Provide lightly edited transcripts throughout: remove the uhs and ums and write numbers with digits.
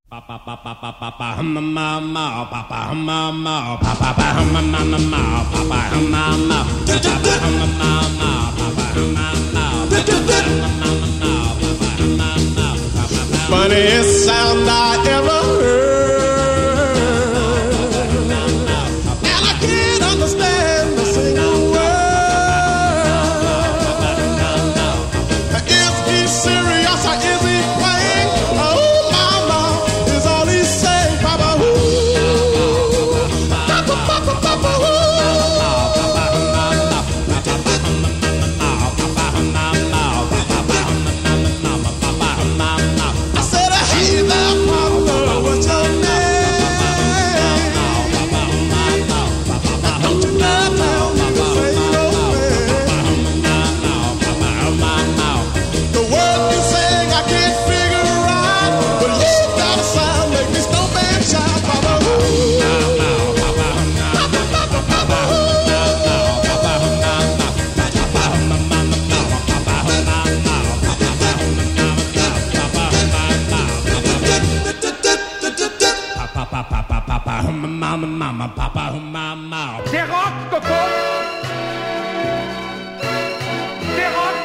Funniest sound I ever heard, and I can't understand a single word. Is he serious or is he playing? Oh, mama, is all he saying, Papa, Papa, Papa, Papa, mama, papa, mama. Des rocs, Coco. Des rocs.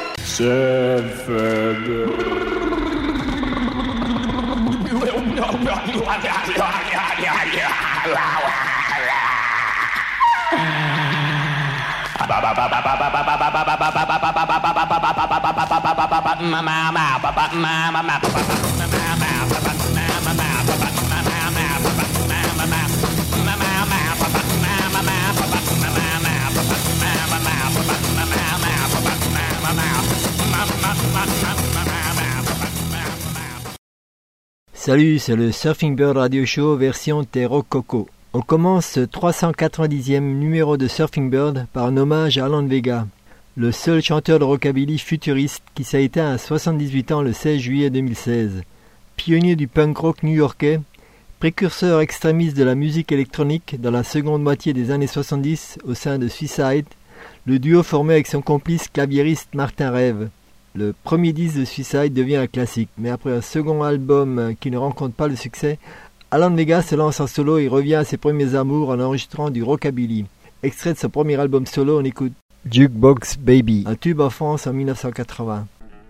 Salut, c'est le Surfing Bird Radio Show version Des Rococo. On commence ce 390e numéro de Surfing Bird par un hommage à Alan Vega, le seul chanteur de rockabilly futuriste qui s'est éteint à 78 ans le 16 juillet 2016. Pionnier du punk rock new-yorkais, précurseur extrémiste de la musique électronique dans la seconde moitié des années 70 au sein de Suicide, le duo formé avec son complice claviériste Martin Rev. Le premier disque de Suicide devient un classique, mais après un second album qui ne rencontre pas le succès, Alan Vega se lance en solo et revient à ses premiers amours en enregistrant du rockabilly. Extrait de son premier album solo, on écoute Jukebox Baby, un tube en France en 1980.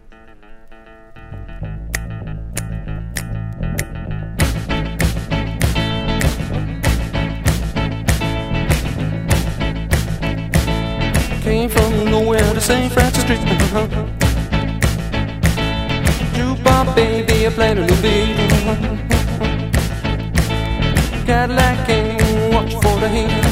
Came from nowhere to St. Francis Street. Jukebox baby, I played a new beat. Cadillac came, watch for the heat.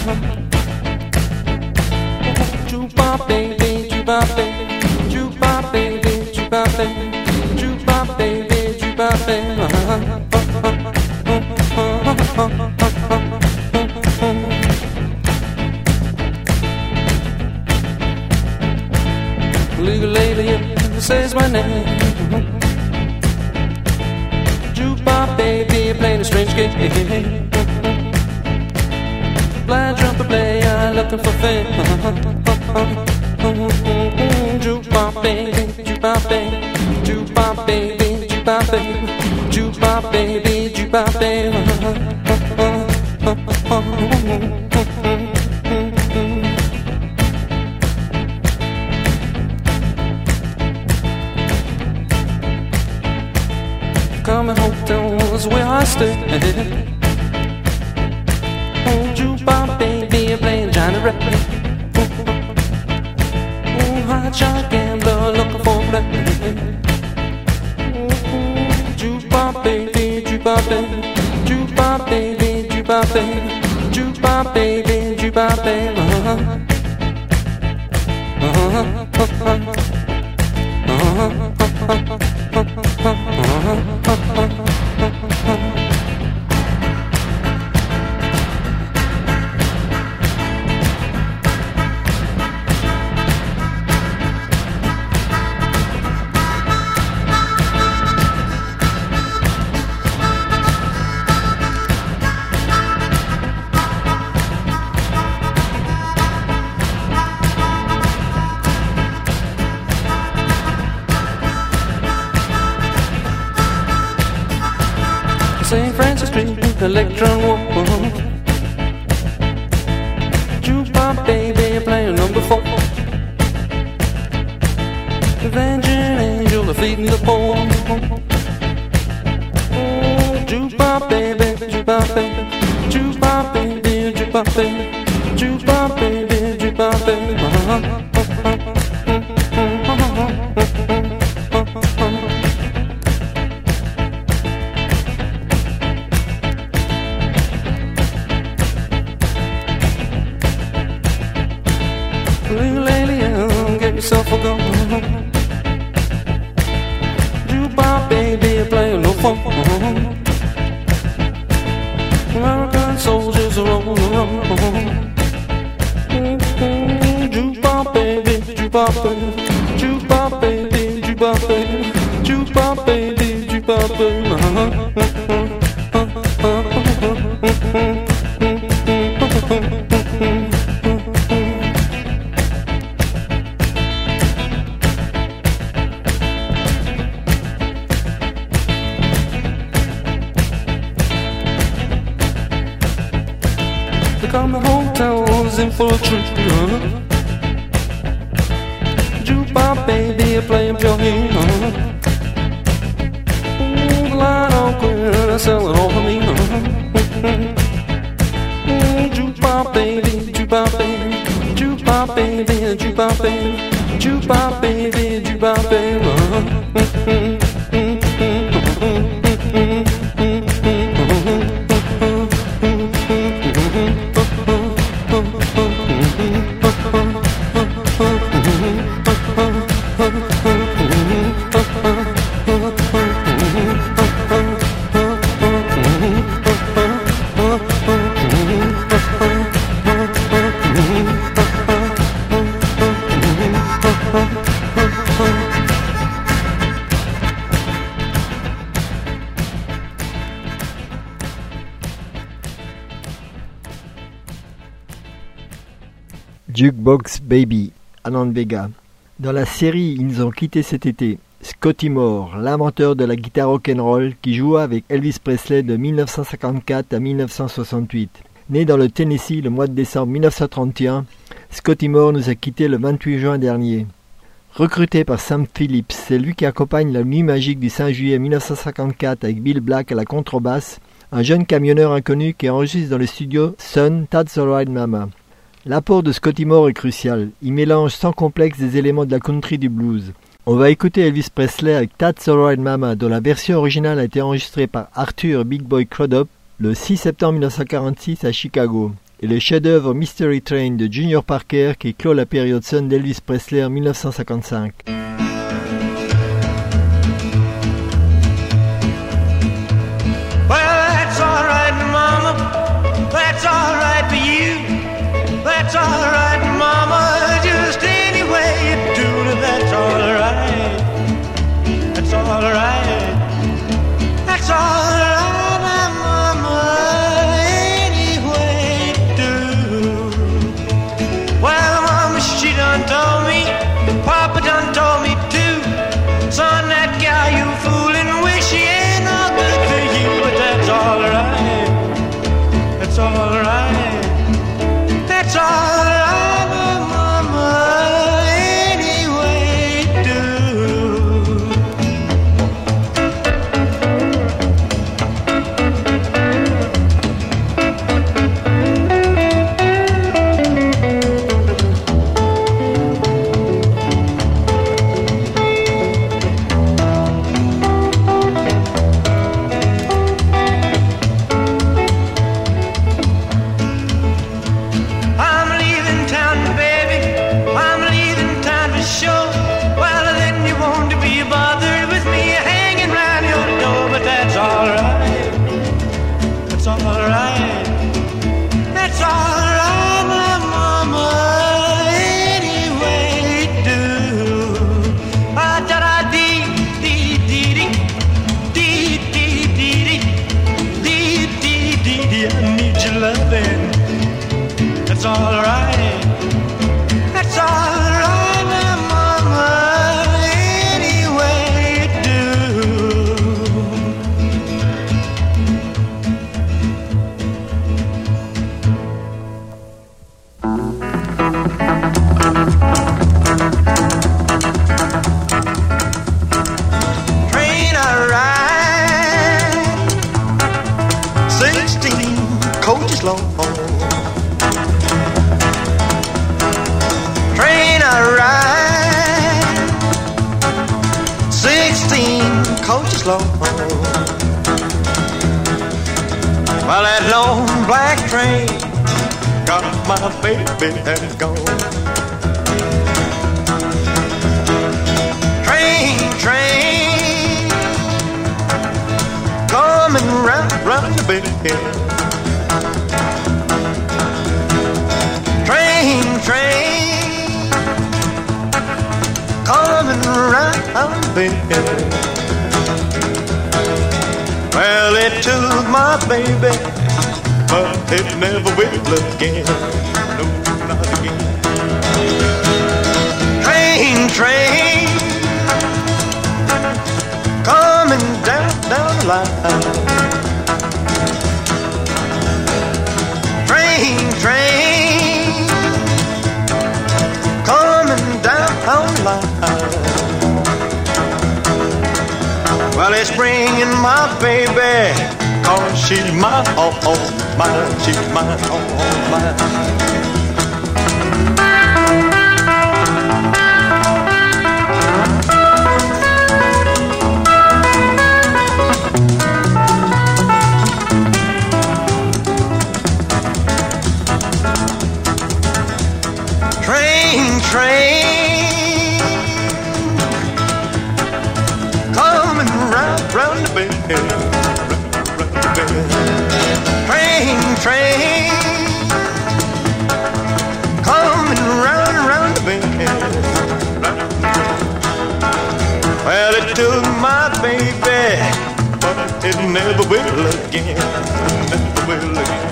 Jukebox baby, jukebox baby, jukebox baby, jukebox baby, jukebox baby, jukebox baby. Legal lady says my name. Jukebox baby, playing a strange game. Blind trumpet player looking for fame. Jukebox baby, jukebox baby, jukebox baby, jukebox baby, jukebox baby, jukebox baby. Coming hotel was where I stayed. Jukebox baby, playing Johnny Ray. Hot shot gambler looking for play. Jukebox baby, jukebox baby, jukebox baby, jukebox baby, jukebox baby, jukebox baby. St. Francis Street, Electron Walk. Jukebox baby playing number 4. Avenging angel are feeding the poor. Jukebox baby, jukebox baby, jukebox baby, jukebox baby, jukebox baby, jukebox baby. Little lady, get yourself a go. Jukebox baby, playing no fun. American soldiers are on the run. Jukebox baby, jukebox baby, jukebox baby, jukebox baby, jukebox baby, jukebox baby. Come the hotels in full of truth. Jukebox baby playing pure heat. The line on queer, sell it all for me. Jukebox baby, jukebox baby, jukebox baby, jukebox baby, jukebox baby, jukebox baby. Jukebox Baby, Alan Vega. Dans la série Ils nous ont quittés cet été, Scotty Moore, l'inventeur de la guitare rock'n'roll qui joua avec Elvis Presley de 1954 à 1968. Né dans le Tennessee le mois de décembre 1931, Scotty Moore nous a quittés le 28 juin dernier. Recruté par Sam Phillips, c'est lui qui accompagne la nuit magique du 5 juillet 1954 avec Bill Black à la contrebasse, un jeune camionneur inconnu qui enregistre dans le studio Son, That's Alright Mama. L'apport de Scotty Moore est crucial. Il mélange sans complexe des éléments de la country du blues. On va écouter Elvis Presley avec That's Alright Mama, dont la version originale a été enregistrée par Arthur Big Boy Crudup le 6 septembre 1946 à Chicago, et le chef-d'œuvre Mystery Train de Junior Parker qui clôt la période Sun d'Elvis Presley en 1955. That's alright, mama, just any way you do it, that's alright. That's alright. That's alright, mama, any way you do. Well, mama, she done told me, Papa done told me slow. Train I ride 16 coaches long. Well, that long black train got my baby and gone. Train, coming round the bend. Train, coming round the bend. Well, it took my baby, but it never will again. No, not again. Train, coming down the line. Train, coming down the line. Well, it's bringing my baby, 'cause she's mine, oh, mine, she's mine, oh, mine. Train, coming round the bend, round the bend. Train, coming round the bend. Well, it took my baby, but it never will again, never will again.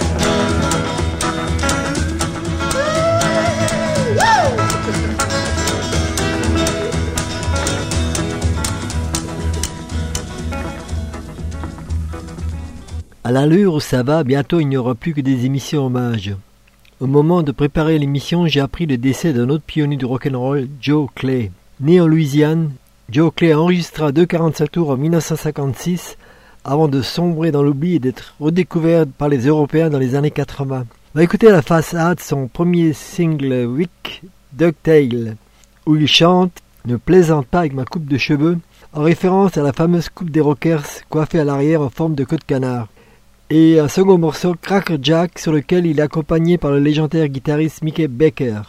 À l'allure où ça va, bientôt il n'y aura plus que des émissions hommages. Au moment de préparer l'émission, j'ai appris le décès d'un autre pionnier du rock'n'roll, Joe Clay. Né en Louisiane, Joe Clay enregistra 2:45 tours en 1956 avant de sombrer dans l'oubli et d'être redécouvert par les Européens dans les années 80. On va écouter la face A de son premier single Wick Ducktail, où il chante « Ne plaisante pas avec ma coupe de cheveux » en référence à la fameuse coupe des rockers coiffée à l'arrière en forme de queue de canard. Et un second morceau, Cracker Jack, sur lequel il est accompagné par le légendaire guitariste Mickey Becker.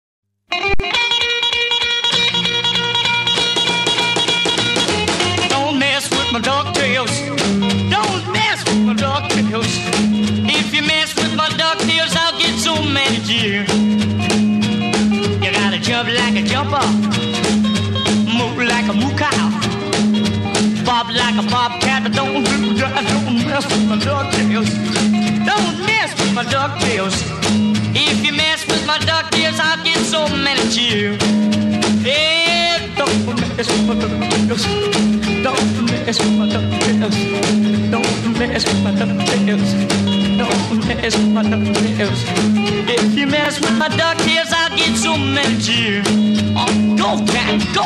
Don't mess with my ducktails. Don't mess with my ducktails. If you mess with my ducktails, I'll get so mad at you. You gotta jump like a jumper, move like a moo cow, bob like a bobcat, but don't mess with my ducktails. Don't mess with my ducktails. If you mess with my ducktails, I'll get so mad at you. Yeah, don't mess with my ducktails. Don't mess with my ducktails. Don't mess with my ducktails. Don't mess with my ducktails. If you mess with my ducktails, I'll get so mad at you. Oh, go, cat, go.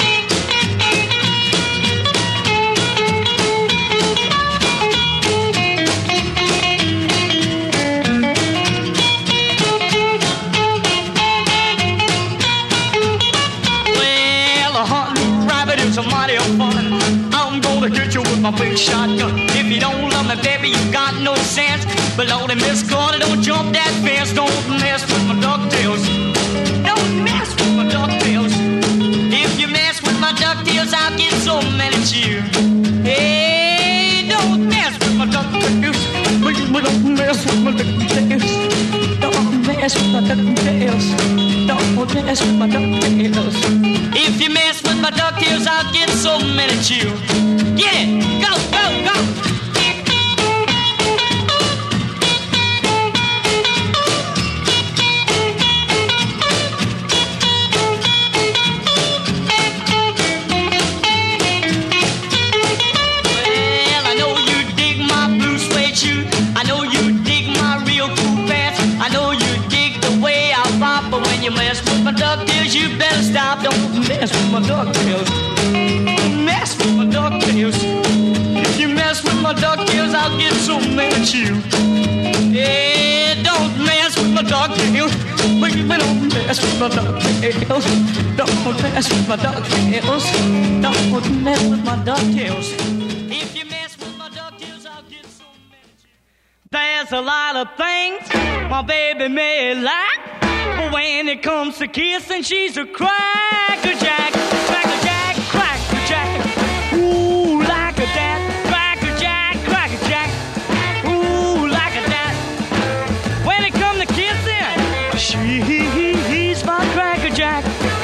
I'm gonna hit you with my big shotgun. If you don't love me, baby, you got no sense. But Lordy, Miss Carter, don't jump that fence. Don't mess with my ducktails. Don't mess with my ducktails. If you mess with my ducktails, I'll get so mad at you. Hey, don't mess with my ducktails. Please, don't mess with my ducktails. Don't mess with my ducktails. Don't mess with my ducktails. If you mess with my ducktails, I'll get so mad at you. Get it! Go, go, go! Well, I know you dig my blue suede shoe. I know you dig my real cool pants. I know you dig the way I pop, but when you mess with my ducktails, you better stop. Don't mess with my ducktails. Don't mess with my ducktails. If you mess with my ducktails, I'll get so mad at you. Hey. my ducktails. Baby, don't mess with my ducktails. Don't mess with my ducktails. Don't mess with my ducktails. If you mess with my ducktails, I'll get so mad. There's a lot of things my baby may like, but when it comes to kissing, she's a crackerjack. Crackerjack, crackerjack. Ooh, like a that. Crackerjack, crackerjack. Ooh, like a that. When it comes to kissing, she's my crackerjack.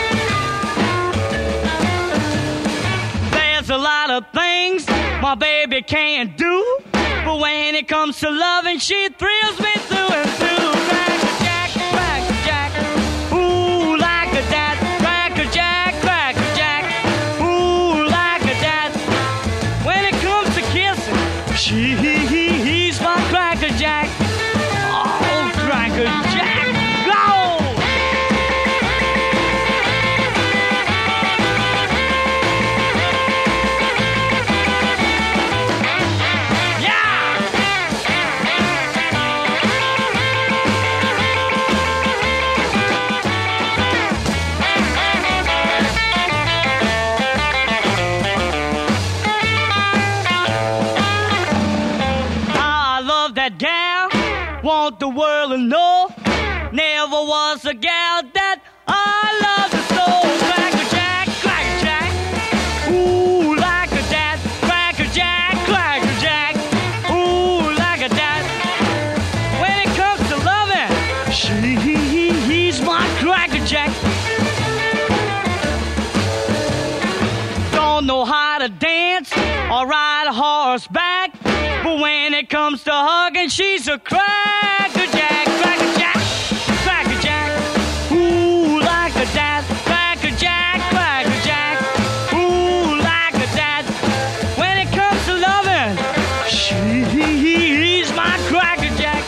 There's a lot of things my baby can't do, but when it comes to loving, she thrills me through and through. Crackerjack, crackerjack. Ooh, like a that. Crackerjack, crackerjack. Ooh, like a that. When it comes to kissing, she's my crackerjack. Oh, crackerjack, go! That gal, want the world to know, never was a gal that I loved so. Crackerjack, crackerjack, ooh, like a that. Crackerjack, crackerjack, ooh, like a that. When it comes to loving, she's my crackerjack. Don't know how to dance or ride a horseback, but when it comes to hugging, she's a crackerjack, crackerjack, crackerjack. Ooh, like a that. Crackerjack, crackerjack. Ooh, like a that. When it comes to loving, she's my crackerjack.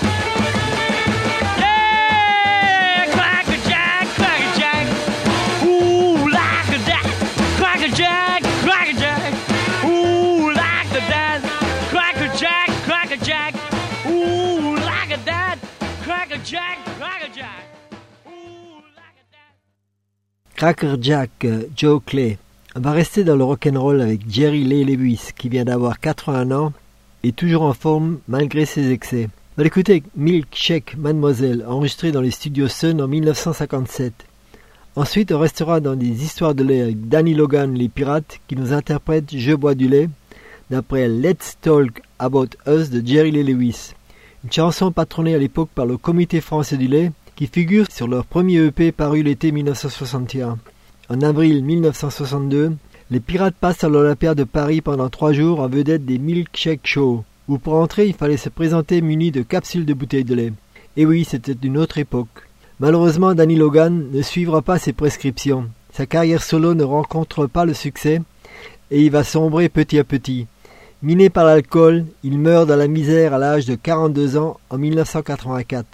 Yeah, crackerjack, crackerjack. Ooh, like a that. Crackerjack, crackerjack. Ooh, like a that. Crackerjack, crackerjack, ooh, like a that. Crackerjack, crackerjack, ooh, like a that. Crackerjack, Joe Clay. On va rester dans le rock'n'roll avec Jerry Lee Lewis, qui vient d'avoir 81 ans et toujours en forme malgré ses excès. On va l'écouter avec Milkshake Mademoiselle, enregistré dans les studios Sun en 1957. Ensuite, on restera dans des histoires de lait avec Danny Logan, les Pirates, qui nous interprètent Je bois du lait, d'après Let's Talk About Us de Jerry Lee Lewis, une chanson patronnée à l'époque par le Comité français du lait qui figure sur leur premier EP paru l'été 1961. En avril 1962, les Pirates passent à l'Olympia de Paris pendant 3 jours en vedette des Milkshake Show, où pour entrer il fallait se présenter muni de capsules de bouteilles de lait. Et oui, c'était une autre époque. Malheureusement, Danny Logan ne suivra pas ses prescriptions. Sa carrière solo ne rencontre pas le succès et il va sombrer petit à petit. Miné par l'alcool, il meurt dans la misère à l'âge de 42 ans en 1984.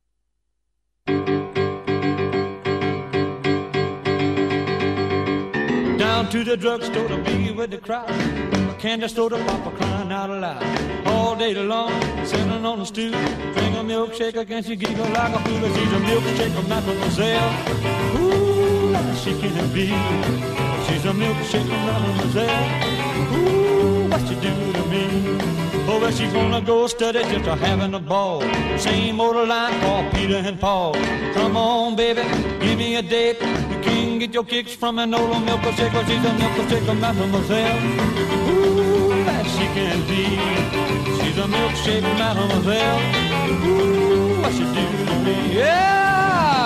Down to the drugstore to be with the crowd, a candy store to Papa crying out aloud. All day long, sitting on the stoop, drink a milkshake against you giggle like a fool. She's a milkshake, mademoiselle. Ooh, like she can be. She's a milkshake, mademoiselle. Ooh, what you do to me? Oh, well, she's gonna go study just a having a ball. Same old line called Peter and Paul. Come on, baby, give me a date. You can get your kicks from an old milkshake. She's a milkshake, mademoiselle. Ooh, that she can be. She's a milkshake, mademoiselle. Ooh, what she do to me? Yeah!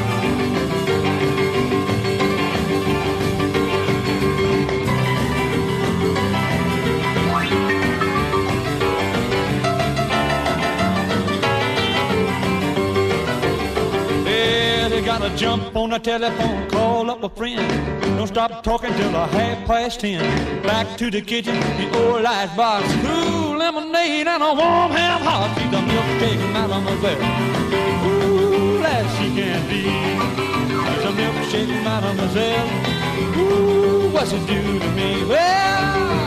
Gotta jump on the telephone, call up a friend. Don't stop talking till 10:30. Back to the kitchen, the old icebox. Ooh, lemonade and a warm ham hock. She's a milkshake, mademoiselle. Ooh, that she can be. She's a milkshake, mademoiselle. Ooh, what's it do to me? Well,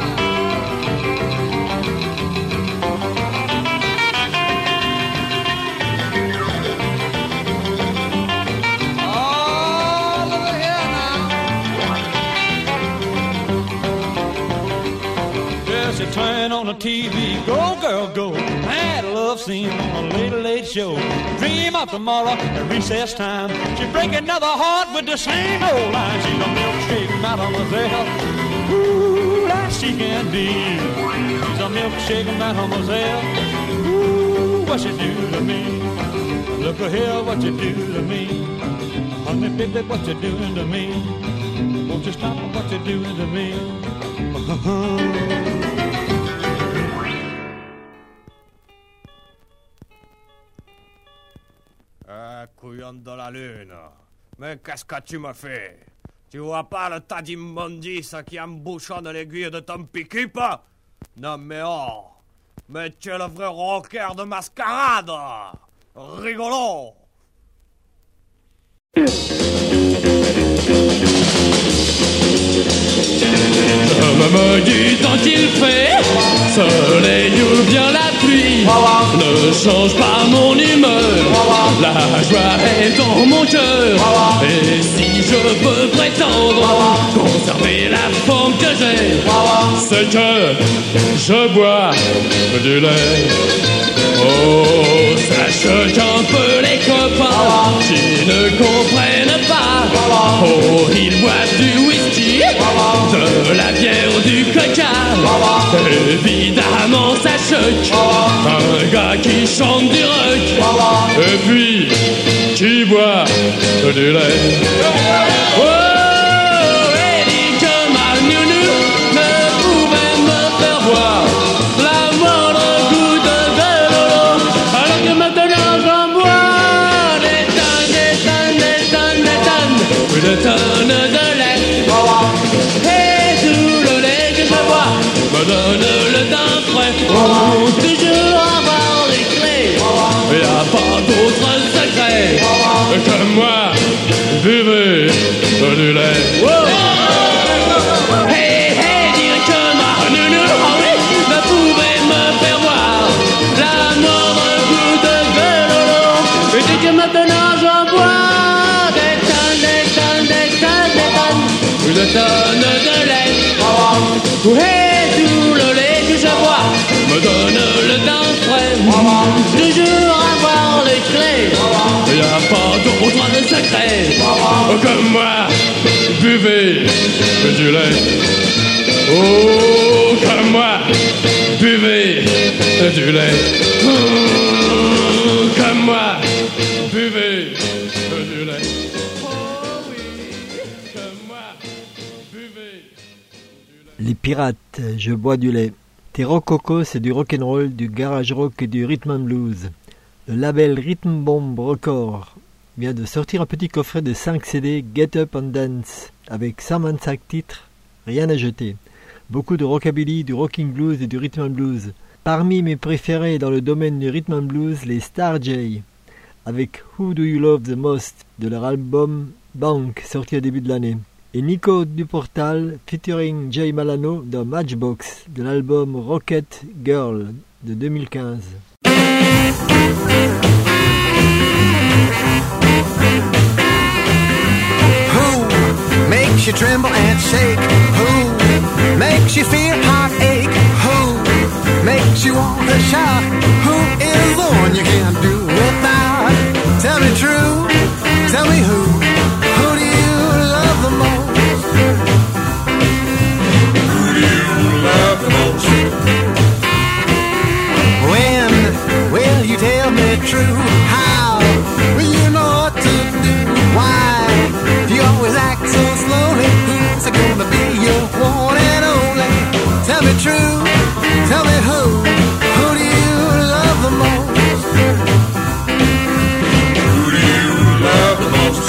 scene on a late, late show. Dream of tomorrow at recess time. She break another heart with the same old line. She's a milkshake mademoiselle. Ooh, that she can be. She's a milkshake mademoiselle. Ooh, what she do to me? Look here, what you do to me? Honey, baby, what you doing to me? Won't you stop what you doing to me? Ah, couillon de la lune. Mais qu'est-ce que tu me fais? Tu vois pas le tas d'immondices qui embouchonne l'aiguille de ton pick-up? Non mais oh! Mais tu es le vrai rocker de mascarade! Rigolo! Me dis tant qu'il fait soleil ou bien la pluie, ne change pas mon humeur. La joie est dans mon cœur. Et si je peux prétendre conserver la forme que j'ai, c'est que je bois du lait. Oh, sache qu'un peu les copains qui ne comprennent pas, oh, ils boivent du whisky, de la bière ou du coca. Évidemment ça choque un gars qui chante du rock et puis qui boit du lait. Oh, et dit que ma nounou ne pouvait me faire boire la moindre goutte de lolo, alors que maintenant j'en bois des tonnes, des tonnes, des tonnes, des tonnes, des tonnes de lait. Et tout le lait que je bois me donne le teint frais. Oh, toujours avoir les clés, y'a pas d'autre secret que moi, buvez du lait. Oh. Hey, hey, dire que ma nounou, oh oui, ne pouvait me faire boire la moindre goutte de lolo, et dit que maintenant j'en bois des tonnes, des tonnes, des tonnes, des tonnes, une tonne de lait. Et tout le lait que je bois me donne le teint frais. Toujours avoir les clés, y'a pas d'autre de secret comme moi, buvez du lait. Oh, comme moi, buvez du lait. Oh, comme moi, buvez du lait. Oh oui, comme moi, buvez. Les pirates, je bois du lait. Tes rococo, c'est du rock'n'roll, du garage rock et du rhythm and blues. Le label Rhythm Bomb Records vient de sortir un petit coffret de 5 CD Get Up and Dance avec 125 titres, rien à jeter. Beaucoup de rockabilly, du rocking blues et du rhythm and blues. Parmi mes préférés dans le domaine du rhythm and blues, les Star J avec Who Do You Love the Most de leur album Bank sorti au début de l'année. Et Nico Duportal featuring Jay Malano dans Matchbox de l'album Rocket Girl de 2015. Who makes you tremble and shake? Who makes you feel heartache? Who makes you want to shout? Who is the one you can't do without? Tell me true, tell me who do you love the most? Who do you love the most? When will you tell me true? How will you know what to do? Why do you always act so slowly? Who's gonna be your one and only? Tell me true, tell me who do you love the most? Who do you love the most?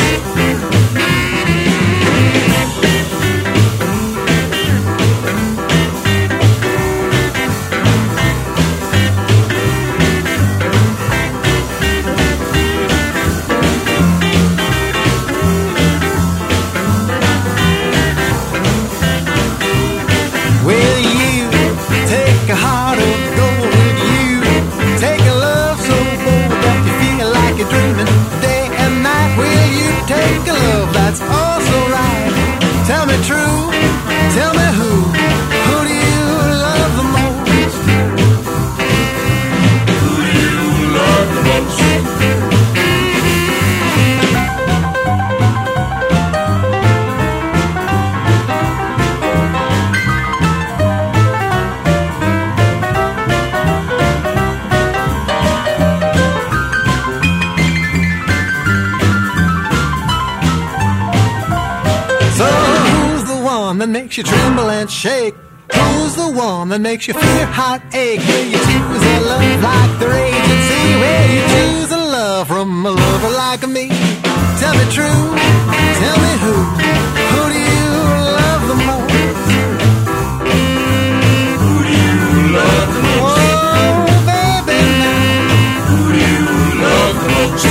makes you tremble and shake? Who's the one that makes your fear heart ache? Will you choose a love like the raging sea? Will you choose a love from a lover like me? Tell me true, tell me who do you love the most? Who do you love the most? Oh, baby, who do you love the most?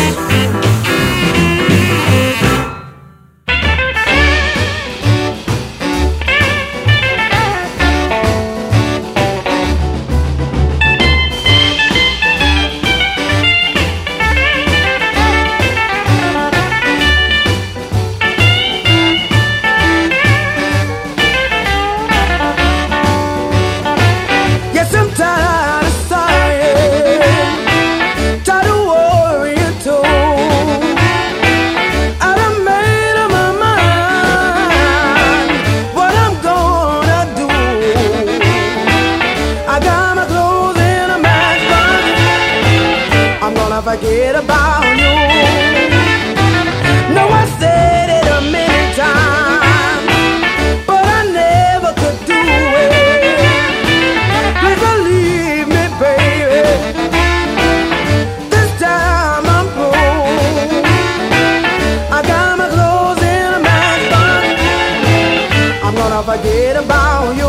Forget about you. No, I said it a million times, but I never could do it. Please believe me, baby. This time I'm through. I got my clothes in a matchbox. I'm gonna forget about you.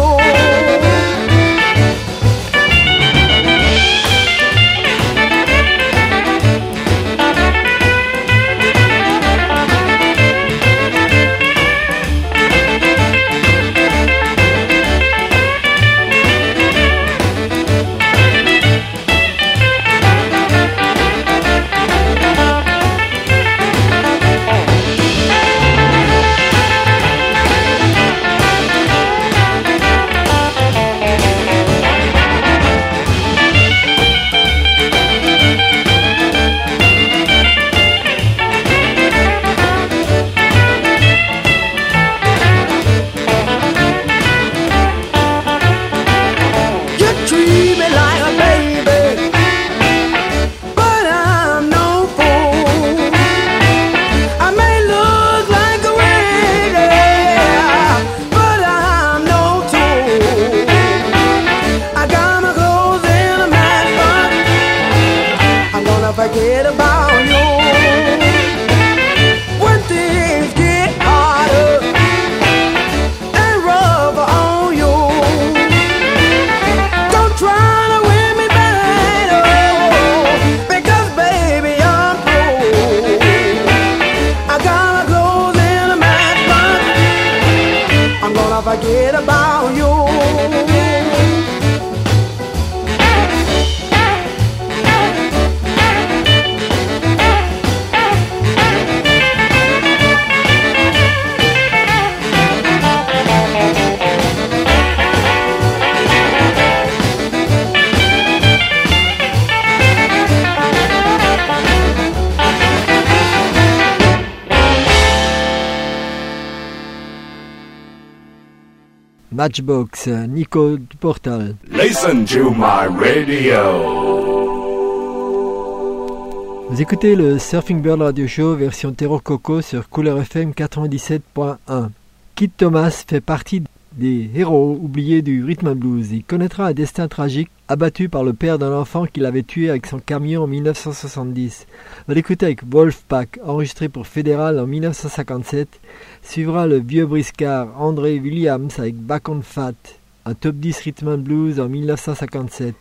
Forget about you. When things get harder and rougher on you, don't try to win me back, oh, because baby I'm through. I got my clothes in a matchbox. I'm gonna forget about you. Matchbox, Nico du Portal. Listen to my radio. Vous écoutez le Surfing Bird Radio Show version Terror Coco sur Couleur FM 97.1. Kid Thomas fait partie des héros oubliés du rhythm and blues. Il connaîtra un destin tragique, abattu par le père d'un enfant qu'il avait tué avec son camion en 1970. On va l'écouter avec Wolfpack, enregistré pour Fédéral en 1957. Suivra le vieux briscard André Williams avec Back on Fat, un top 10 rhythm and blues en 1957.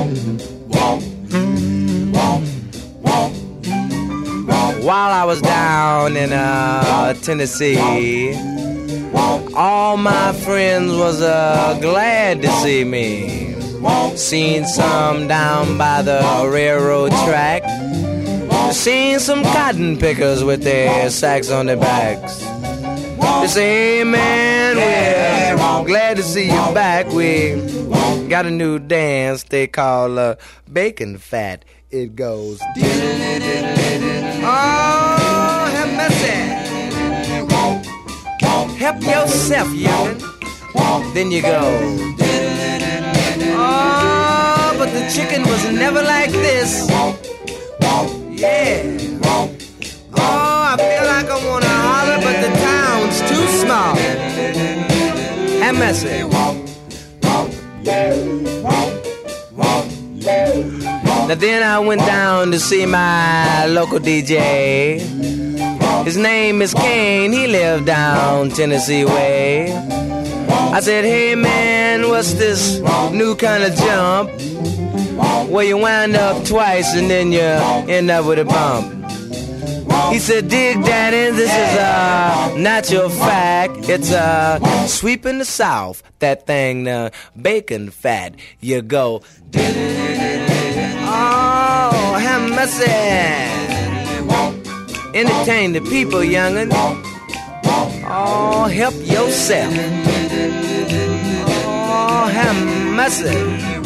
While I was down in Tennessee, all my friends was glad to see me. Seen some down by the railroad track. Seen some cotton pickers with their sacks on their backs. They say, hey man, we're glad to see you back. We got a new dance they call bacon fat. It goes. Oh, have mercy. Help yourself, youngin'. Then you go. Oh, but the chicken was never like this. Yeah. Oh, I feel like I wanna holler, but the town's too small. Have mercy. Now then I went down to see my local DJ. His name is Kane, he lived down Tennessee way. I said, hey man, what's this new kind of jump? Where you wind up twice and then you end up with a bump. He said, dig daddy, this is a natural fact. It's a sweep in the South, that thing, the bacon fat. You go, oh, have mercy. Entertain the people, youngin'. Oh, help yourself. Oh, have mercy.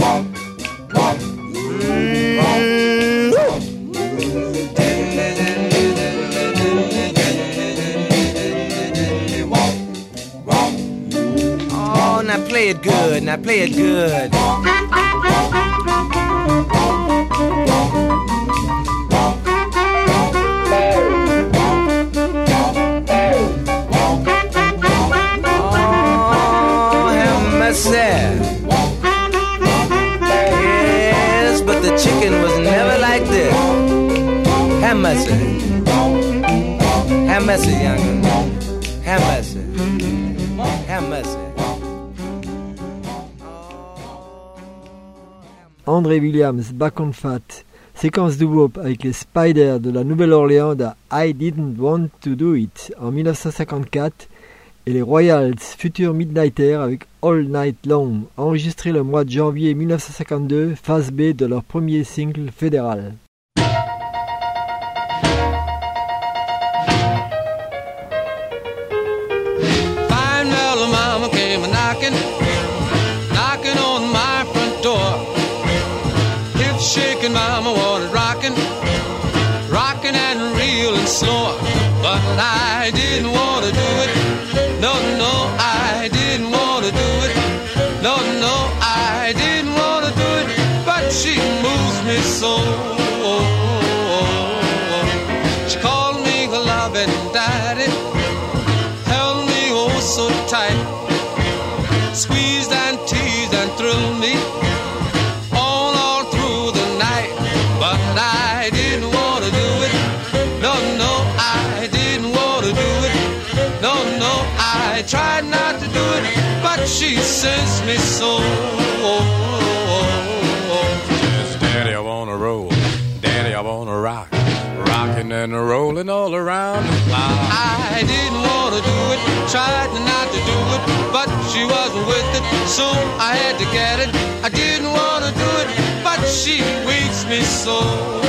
Oh, now play it good. Now play it good. Yes, but the chicken was never like this. Have mercy. Have mercy, youngin'. Have mercy. Have mercy. André Williams, Back on Fat. Séquence doo-wop avec les Spiders de la Nouvelle-Orléans à I Didn't Want to Do It en 1954 et les Royals, futurs Midnighter avec All Night Long, enregistré le mois de janvier 1952, phase B de leur premier single fédéral. Fine mellow mama came knocking on my front door. Hips shaking, mama wanted rocking and reeling slow. But I didn't want to do it. No, I didn't want to do it. No, I didn't want to do it. But she moves me so. She called me her loving daddy, held me oh so tight, squeezed and teased and thrilled me all through the night. But I didn't want to do it. No, I didn't want to do it. No, I tried not to do it, but she sends me so. Yes, Daddy, I wanna roll. Daddy, I wanna rock. Rocking and rolling all around the clock. I didn't want to do it, tried not to do it, but she wasn't with it, so I had to get it. I didn't want to do it, but she wakes me so.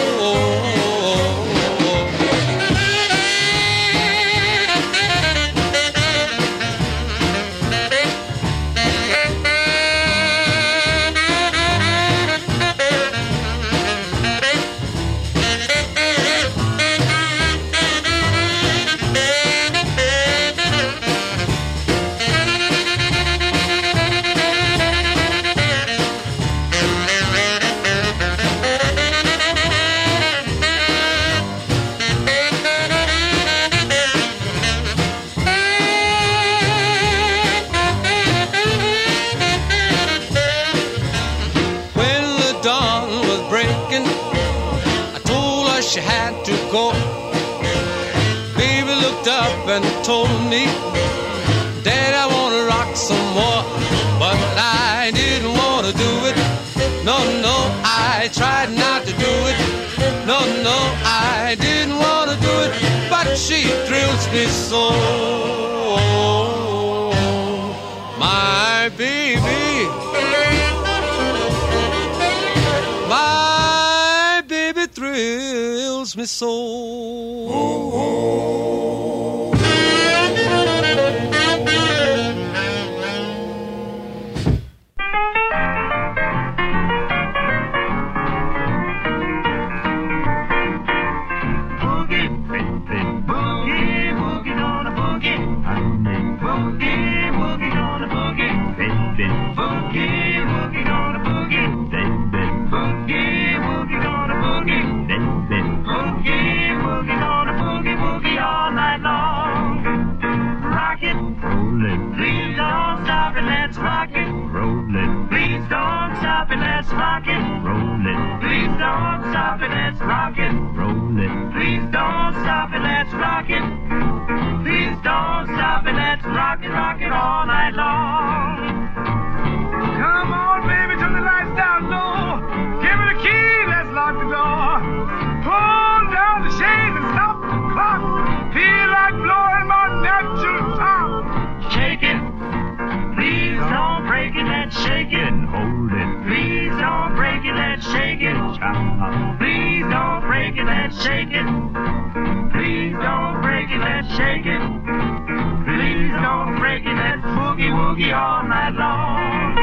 She had to go. Baby looked up and told me, Dad, I want to rock some more. But I didn't want to do it. No, I tried not to do it. No, no, I didn't want to do it, but she thrills me so. My baby, my baby thrills me so. Rock it, roll it. Please don't stop it, let's rock it, roll it. Please don't stop it, let's rock it. Please don't stop it, let's rock it all night long. Come on, baby, turn the lights down low. Give me the key, let's lock the door. Pull down the shades and stop the clock. Feel like blowing my natural top. Shake it, please don't break it, let's shake it. Hold it. Please don't break it, let's shake it. Please don't break it, let's shake it. Please don't break it, let's shake it. Please don't break it, let's boogie woogie all night long.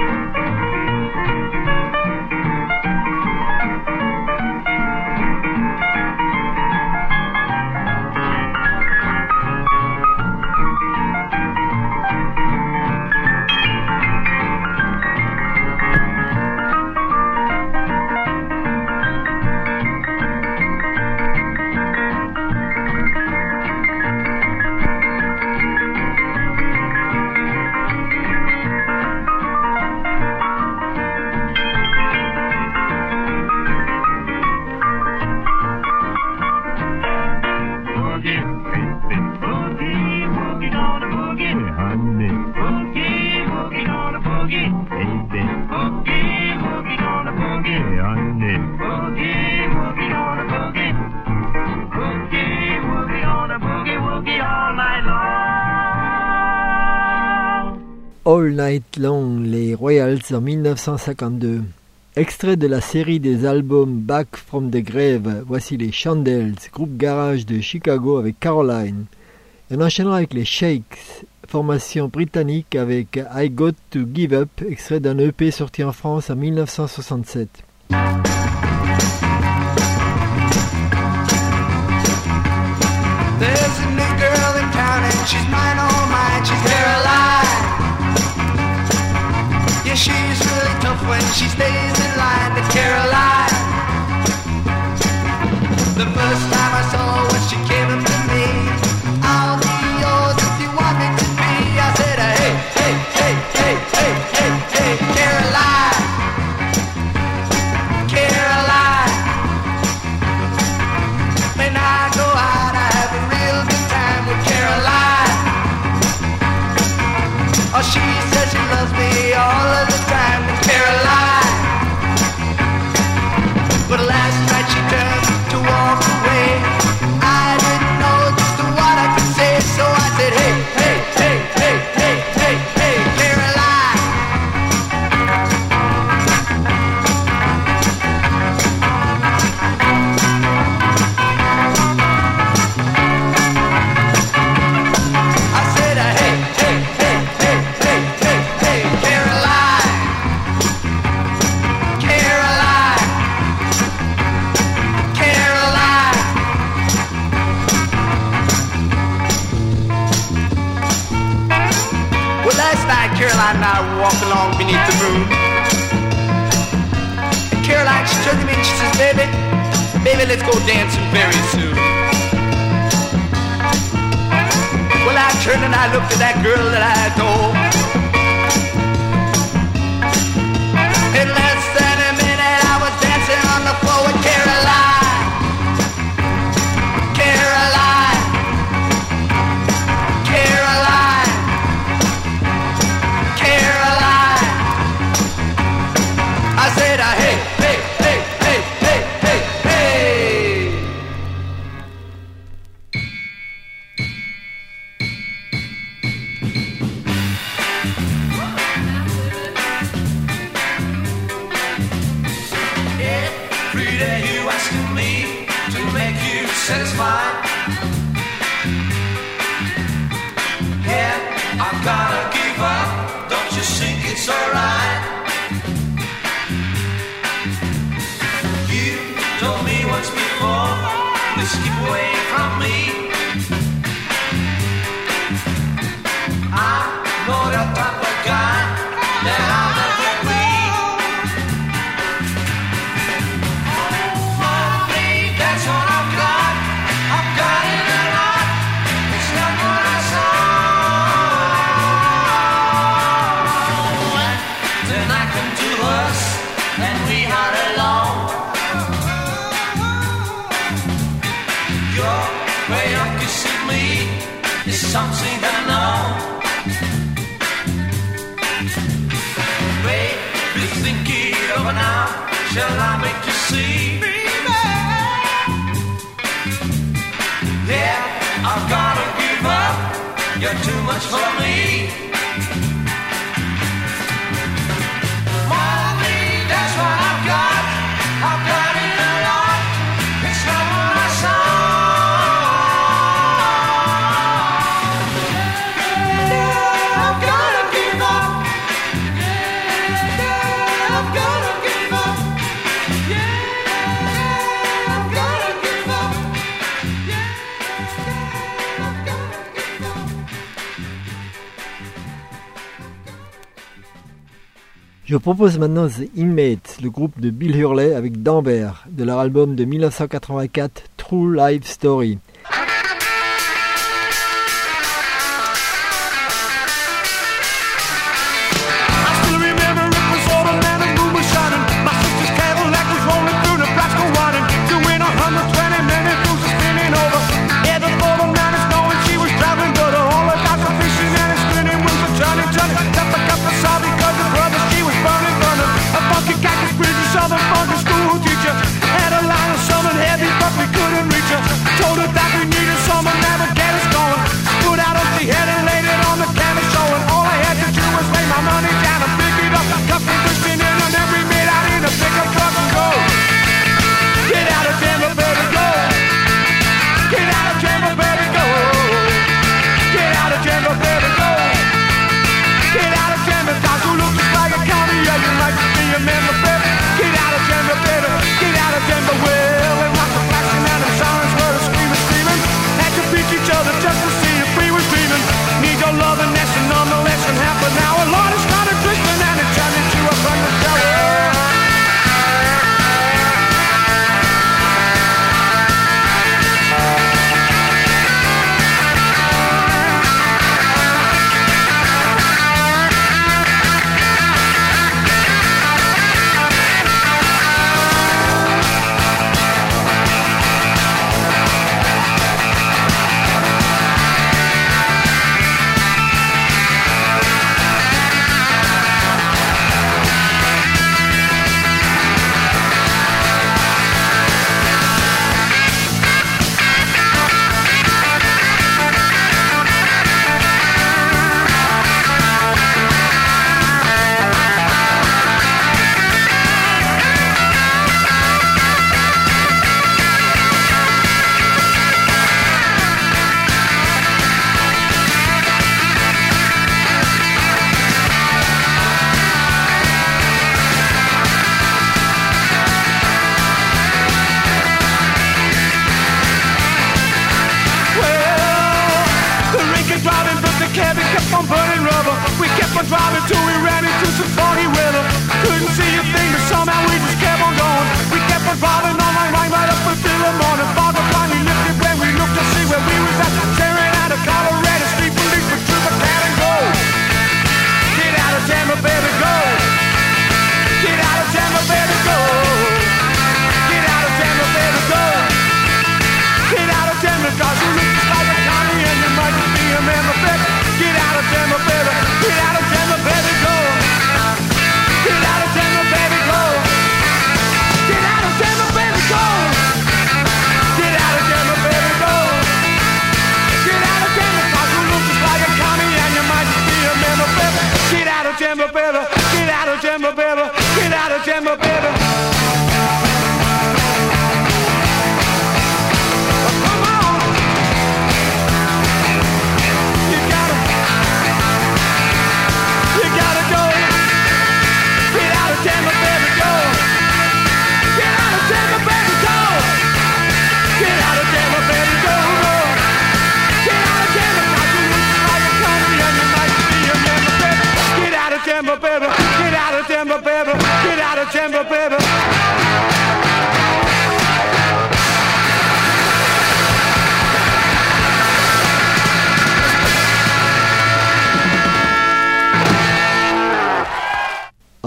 All Night Long, les Royals en 1952. Extrait de la série des albums Back from the Grave, voici les Chandels, groupe garage de Chicago avec Caroline. Et on enchaînera avec les Shakes, formation britannique avec I Got to Give Up, extrait d'un EP sorti en France en 1967. There's a new girl in town and she's mine, oh mine, she's Caroline. Yeah, she's really tough when she stays in line. It's Caroline. The first time I saw her when she came up to me, I'll be yours if you want me to be. I said, hey, hey, hey, hey, hey, hey, hey, Caroline, Caroline. When I go out, I have a real good time with Caroline. Oh, she says she loves me all of the time with Caroline. But last night she turned to walk away. I didn't know just what I could say, so I said, hey, hey, hey, hey, hey, hey, hey, Caroline. I said, hey, hey, hey, hey, hey, hey, hey, Caroline. Caroline. Caroline. Well, last night Caroline and I were walking along beneath the moon. And Caroline, she turned to me and she says, baby, baby, let's go dancing very soon. Well, I turned and I looked at that girl that I adore. In less than a minute I was dancing on the floor with Caroline. Caroline. Caroline. Caroline. I said, hey, hey, hey, Every day you asking me to make you satisfied. Yeah, I've gotta give up. Don't you think it's alright? You told me once before, please keep away from me. I'm not that type of guy that I'll never be. Only that's what I've got. I've got it a lot. It's not what I saw. Then I come to us and we had alone. Your way of kissing me is something I know. Baby, think it over now. Shall I make you see? Yeah, I've gotta give up. You're too much for me. Money, that's what I've got. I've got it a lot. It's not what I saw. I've gotta give up. I've gotta give up. Yeah, I've gotta give up. Je propose maintenant The Inmates, le groupe de Bill Hurley avec D'Ambert, de leur album de 1984 True Life Story. I still remember it was autumn and the moon was shining. My sister's Cadillac was rolling through Nebraska whining. Doing 120 minutes, wheels are spinning over. Yeah, the bottom man is knowing she was driving, but all the guys were fishing and it's spinning wheels were turning. Got the cup of sour because the brother she was burning. A funky cactus bridge, southern funky school teacher. Had a line of southern heavy, but we couldn't reach her. Told her that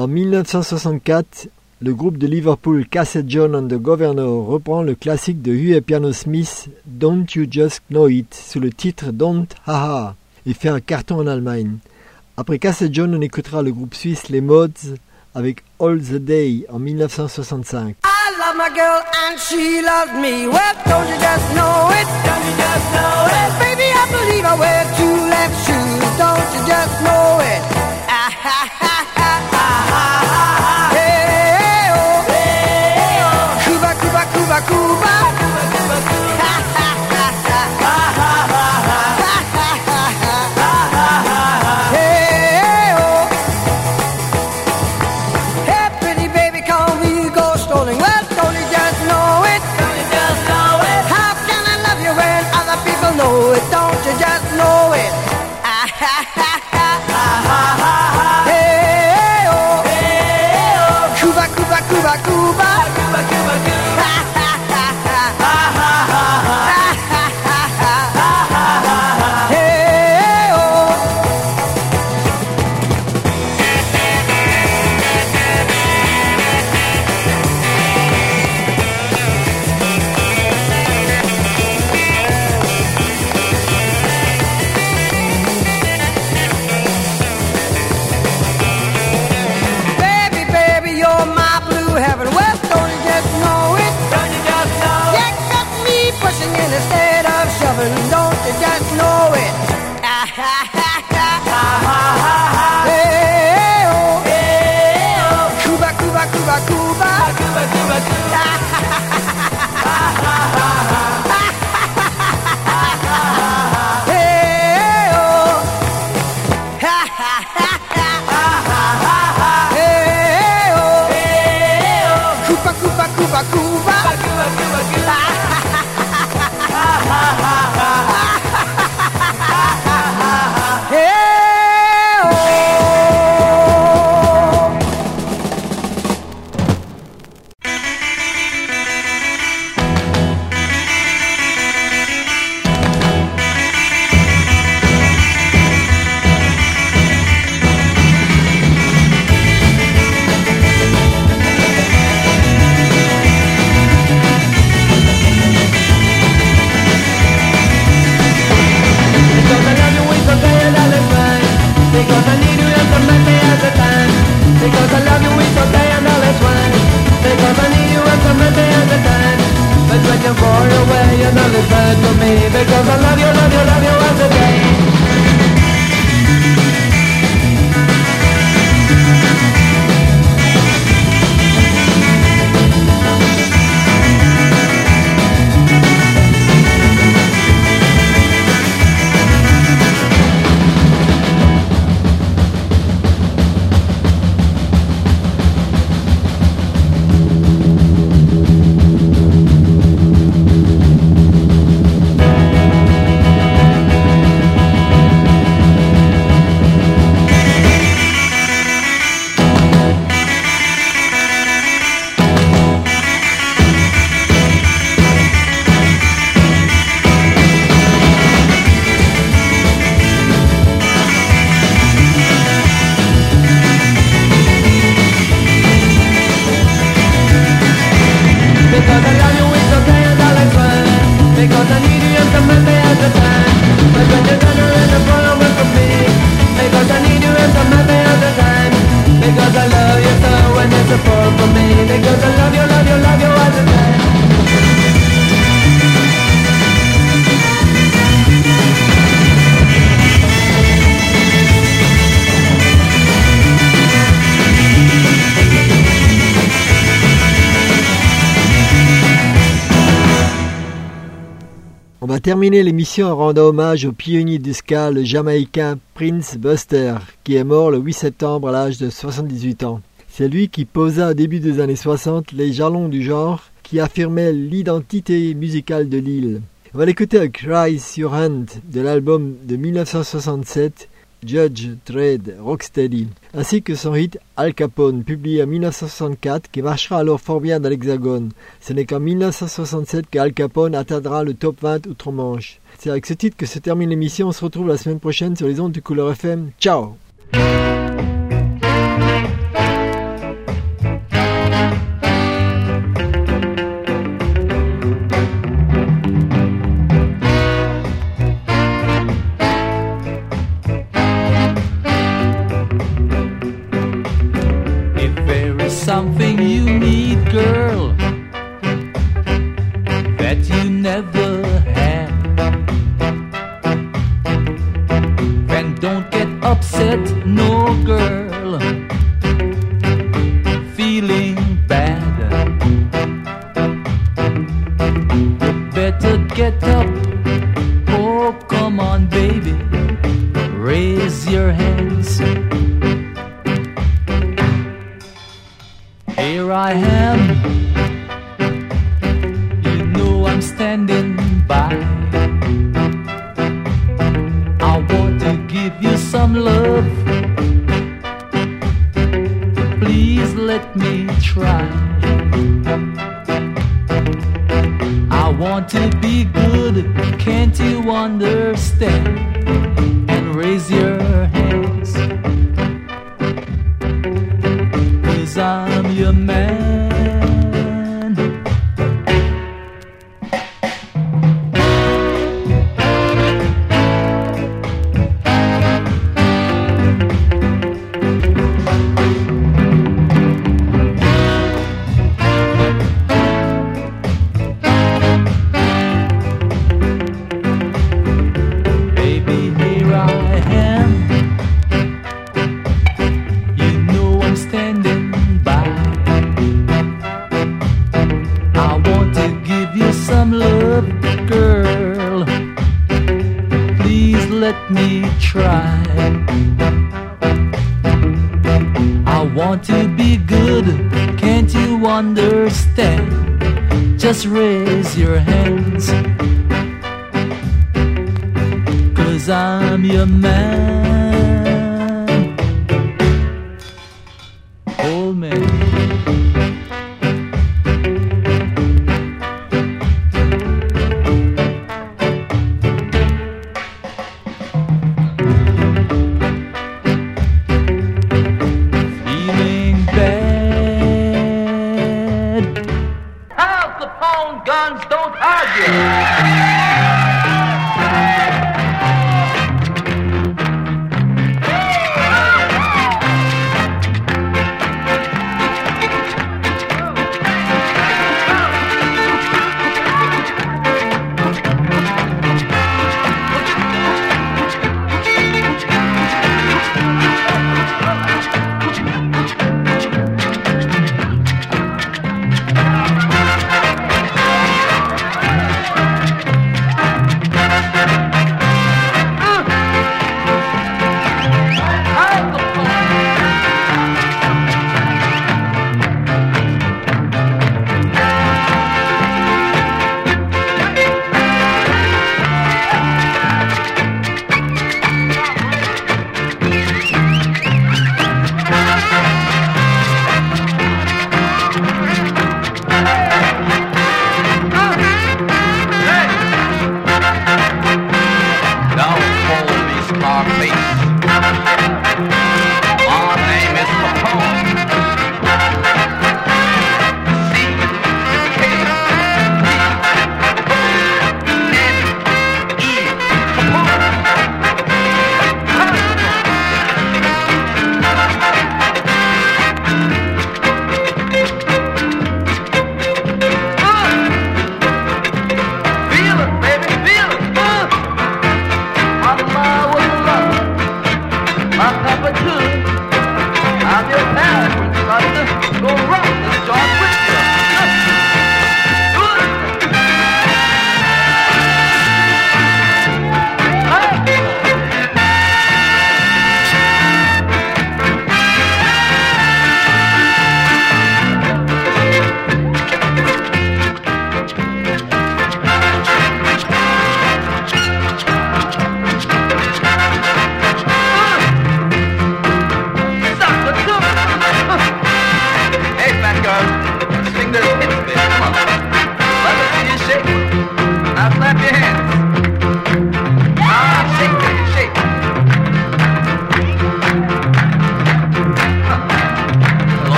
En 1964, le groupe de Liverpool Cassette John and the Governor reprend le classique de Huey Piano Smith Don't You Just Know It sous le titre Don't Haha et fait un carton en Allemagne. Après Cassette John, on écoutera le groupe suisse Les Mods avec All the Day en 1965. I love my girl and she loves me. Well, don't you just know it? Don't you just know it? Baby, I believe I wear two left shoes. Don't you just know it? Ah ha ha ha ha ha. Hey oh, hey oh. Cuba, Cuba, Cuba, Cuba. Ha ha ha ha ha ha ha. Hey oh. Hey pretty baby, come we go strolling. Well, don't you just know it? Don't you just know it? How can I love you when other people know it? Don't you just know it? Ah ha ha ha ha ha ha. Hey oh, hey oh. Cuba, Cuba, Cuba, Cuba. Cuba, Cuba, Cuba. Ha ha ha ha ha ha ha ha ha. Hey oh. Baby, baby, you're my blue heaven. Well, don't you just know it? Don't you just know it? You got me pushing in instead of shoving. Don't you just know it? Ah ha ha ha ha ha ha. Hey oh, hey oh. Cuba, Cuba, Cuba, Cuba. Cuba, Cuba, Cuba. Ah ha ha ha ha ha ha. Hey oh. Ha ha ha ha ha ha. Hey oh, hey oh. Cuba, Cuba, Cuba, Cuba. Cuba, Cuba, Cuba. Ha ha ha ha ha. Hey oh. Because I need you and to make me at the time. Because I love you, it's okay and all is fine. Because I need you and to make me at the time. But when you're far away, you know it's bad for me. Because I love you, love you, love you all the day. On va terminer l'émission en rendant hommage au pionnier du ska, le Jamaïcain Prince Buster, qui est mort le 8 septembre à l'âge de 78 ans. C'est lui qui posa au début des années 60 les jalons du genre qui affirmait l'identité musicale de l'île. On va l'écouter avec Rise Your Hand de l'album de 1967 Judge Dredd Rocksteady, ainsi que son hit Al Capone, publié en 1964, qui marchera alors fort bien dans l'Hexagone. Ce n'est qu'en 1967 qu'Al Capone atteindra le top 20 outre-Manche. C'est avec ce titre que se termine l'émission. On se retrouve la semaine prochaine sur les ondes du Couleur FM. Ciao! get up. Oh, come on, baby, raise your hands. Here I am, you know I'm standing by. I want to give you some love. Please let me try. I want to be good, can't you understand? And raise your hands, 'cause I'm your man. Just raise your hands, 'cause I'm your man. Old man.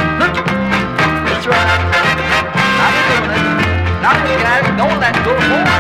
Don't let go.